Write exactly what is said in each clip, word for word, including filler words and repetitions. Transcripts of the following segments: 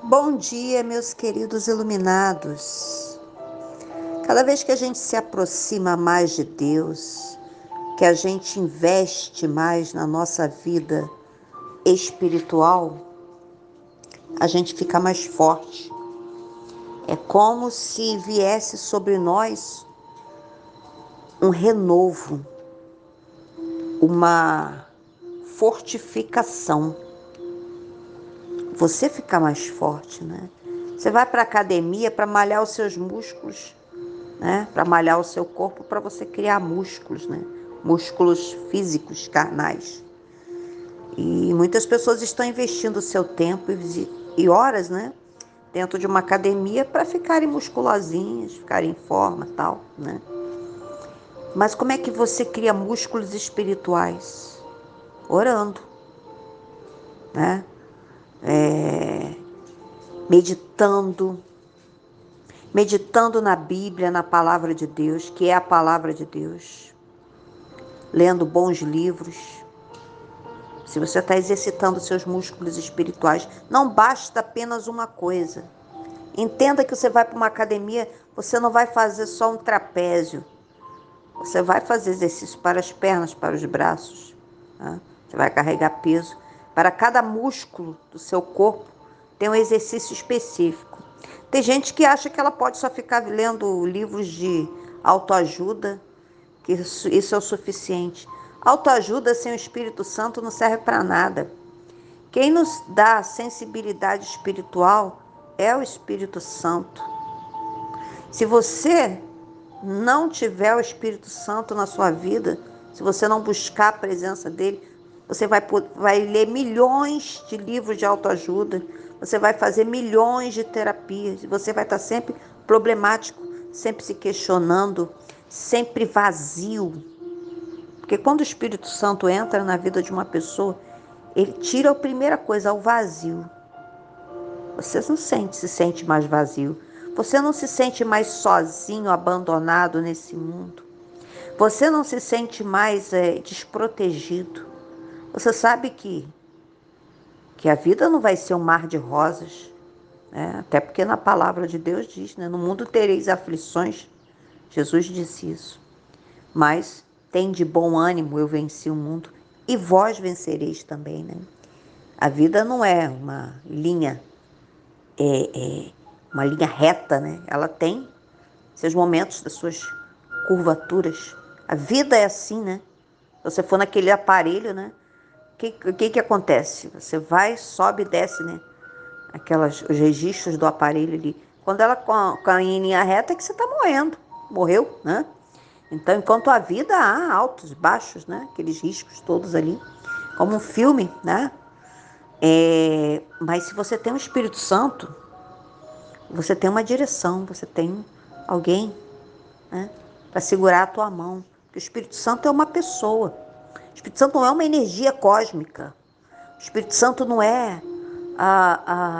Bom dia, meus queridos iluminados. Cada vez que a gente se aproxima mais de Deus, que a gente investe mais na nossa vida espiritual, a gente fica mais forte. É como se viesse sobre nós um renovo, uma fortificação. Você fica mais forte, né? Você vai para a academia para malhar os seus músculos, né? Para malhar o seu corpo, para você criar músculos, né? Músculos físicos, carnais. E muitas pessoas estão investindo o seu tempo e horas, né? Dentro de uma academia para ficarem musculosinhas, ficarem em forma, tal, né? Mas como é que você cria músculos espirituais? Orando, né? É, meditando, meditando na Bíblia, na palavra de Deus, que é a palavra de Deus, lendo bons livros. Se você está exercitando seus músculos espirituais, não basta apenas uma coisa. Entenda que você vai para uma academia, você não vai fazer só um trapézio. Você vai fazer exercício para as pernas, para os braços. Tá? Você vai carregar peso. Para cada músculo do seu corpo, tem um exercício específico. Tem gente que acha que ela pode só ficar lendo livros de autoajuda, que isso, isso é o suficiente. Autoajuda sem o Espírito Santo não serve para nada. Quem nos dá sensibilidade espiritual é o Espírito Santo. Se você não tiver o Espírito Santo na sua vida, se você não buscar a presença dele, você vai, vai ler milhões de livros de autoajuda, você vai fazer milhões de terapias, e você vai estar sempre problemático, sempre se questionando, sempre vazio. Porque quando o Espírito Santo entra na vida de uma pessoa, ele tira a primeira coisa, o vazio. Você não sente, se sente mais vazio. Você não se sente mais sozinho, abandonado nesse mundo. Você não se sente mais é, desprotegido. Você sabe que, que a vida não vai ser um mar de rosas. Né? Até porque na palavra de Deus diz, né? No mundo tereis aflições. Jesus disse isso. Mas tem de bom ânimo, eu venci o mundo. E vós vencereis também, né? A vida não é uma linha, é, é uma linha reta, né? Ela tem seus momentos, das suas curvaturas. A vida é assim, né? Se você for naquele aparelho, né? O que, que que acontece? Você vai, sobe e desce, né? Aquelas, os registros do aparelho ali. Quando ela caminha em linha reta é que você está morrendo. Morreu, né? Então, enquanto a vida, há altos e baixos, né? Aqueles riscos todos ali. Como um filme, né? É, mas se você tem o Espírito Santo, você tem uma direção, você tem alguém, né, para segurar a tua mão. Porque o Espírito Santo é uma pessoa. O Espírito Santo não é uma energia cósmica. O Espírito Santo não é a,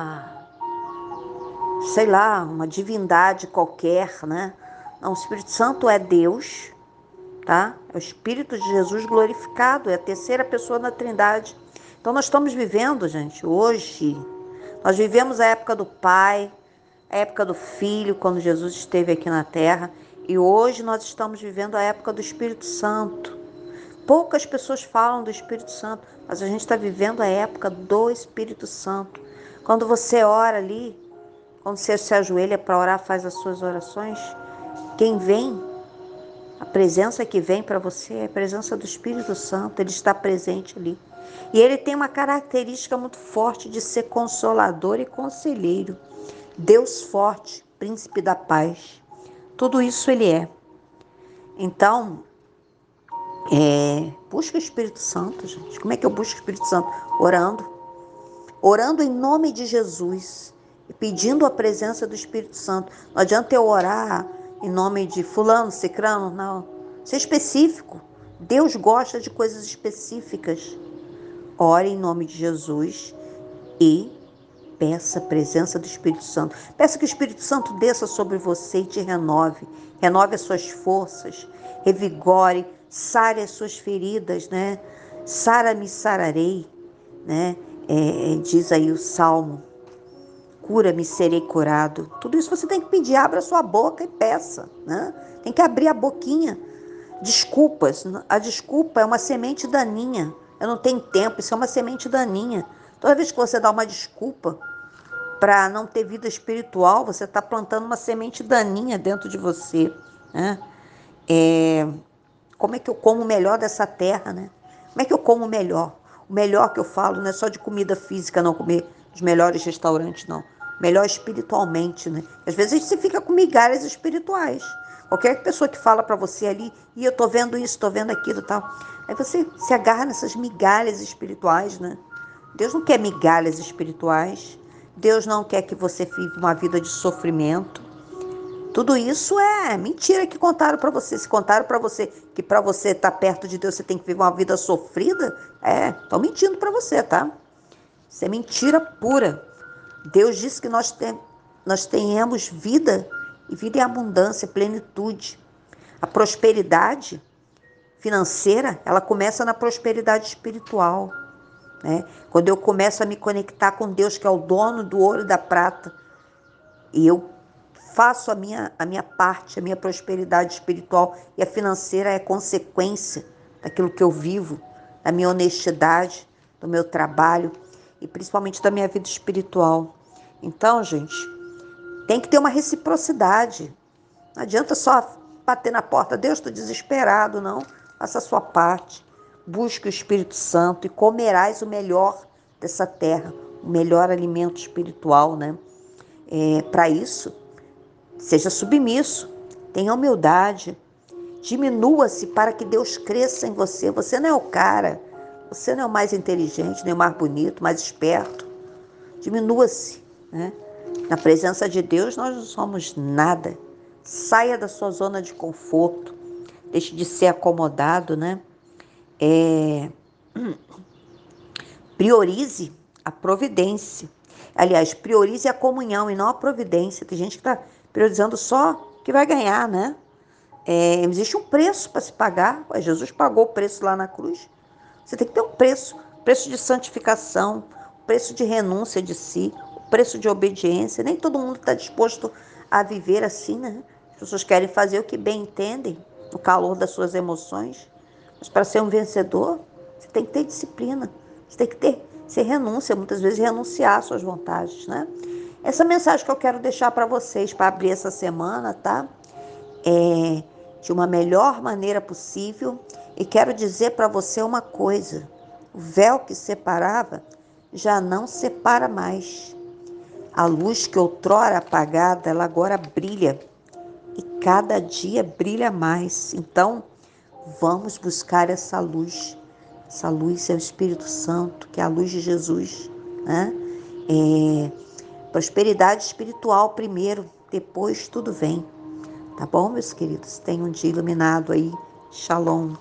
a sei lá, uma divindade qualquer, né? Não, o Espírito Santo é Deus, tá? É o Espírito de Jesus glorificado, é a terceira pessoa da Trindade. Então nós estamos vivendo, gente, hoje, nós vivemos a época do Pai, a época do Filho, quando Jesus esteve aqui na Terra, e hoje nós estamos vivendo a época do Espírito Santo. Poucas pessoas falam do Espírito Santo, mas a gente está vivendo a época do Espírito Santo. Quando você ora ali, quando você se ajoelha para orar, faz as suas orações, quem vem, a presença que vem para você é a presença do Espírito Santo, ele está presente ali. E ele tem uma característica muito forte de ser consolador e conselheiro. Deus forte, príncipe da paz. Tudo isso ele é. Então, é, busca o Espírito Santo, gente. Como é que eu busco o Espírito Santo? Orando. Orando em nome de Jesus e pedindo a presença do Espírito Santo. Não adianta eu orar em nome de fulano, cicrano, não. Ser específico. Deus gosta de coisas específicas. Ore em nome de Jesus e peça a presença do Espírito Santo. Peça que o Espírito Santo desça sobre você e te renove. Renove as suas forças, revigore, sare as suas feridas, né? Sara-me, sararei, né? É, diz aí o Salmo cura-me, serei curado. Tudo isso você tem que pedir, abra sua boca e peça, né? Tem que abrir a boquinha. Desculpas, a desculpa é uma semente daninha. Eu não tenho tempo, isso é uma semente daninha. Toda vez que você dá uma desculpa para não ter vida espiritual, você está plantando uma semente daninha dentro de você, né? É, como é que eu como o melhor dessa terra, né? Como é que eu como o melhor? O melhor que eu falo não é só de comida física, não comer os melhores restaurantes, não. Melhor espiritualmente, né? Às vezes a gente fica com migalhas espirituais. Qualquer pessoa que fala para você ali, e eu tô vendo isso, tô vendo aquilo e tal. Aí você se agarra nessas migalhas espirituais, né? Deus não quer migalhas espirituais. Deus não quer que você viva uma vida de sofrimento. Tudo isso é mentira que contaram para você. Se contaram para você que para você estar perto de Deus você tem que viver uma vida sofrida, é, estão mentindo para você, tá? Isso é mentira pura. Deus disse que nós, tem, nós tenhamos vida, e vida em abundância, plenitude. A prosperidade financeira, ela começa na prosperidade espiritual, né? Quando eu começo a me conectar com Deus, que é o dono do ouro e da prata, e eu faço a minha, a minha parte, a minha prosperidade espiritual, e a financeira é consequência daquilo que eu vivo, da minha honestidade, do meu trabalho e principalmente da minha vida espiritual. Então, gente, tem que ter uma reciprocidade. Não adianta só bater na porta, Deus, estou desesperado, não. Faça a sua parte. Busque o Espírito Santo e comerás o melhor dessa terra, o melhor alimento espiritual, né? É, para isso, seja submisso, tenha humildade, diminua-se para que Deus cresça em você. Você não é o cara, você não é o mais inteligente, nem o mais bonito, mais esperto. Diminua-se, né? Na presença de Deus nós não somos nada. Saia da sua zona de conforto, deixe de ser acomodado, né? É... Priorize a providência. Aliás, priorize a comunhão e não a providência. Tem gente que está priorizando só o que vai ganhar, né? É, existe um preço para se pagar. Ué, Jesus pagou o preço lá na cruz. Você tem que ter um preço. Preço de santificação, preço de renúncia de si, o preço de obediência. Nem todo mundo está disposto a viver assim, né? As pessoas querem fazer o que bem entendem, no calor das suas emoções. Mas para ser um vencedor, você tem que ter disciplina. Você tem que ter, ser renúncia, muitas vezes renunciar às suas vontades, né? Essa mensagem que eu quero deixar para vocês, para abrir essa semana, tá? É de uma melhor maneira possível. E quero dizer para você uma coisa: o véu que separava já não separa mais. A luz que outrora apagada, ela agora brilha. E cada dia brilha mais. Então, vamos buscar essa luz. Essa luz é o Espírito Santo, que é a luz de Jesus, né? É, prosperidade espiritual primeiro, depois tudo vem. Tá bom, meus queridos? Tenham um dia iluminado aí. Shalom.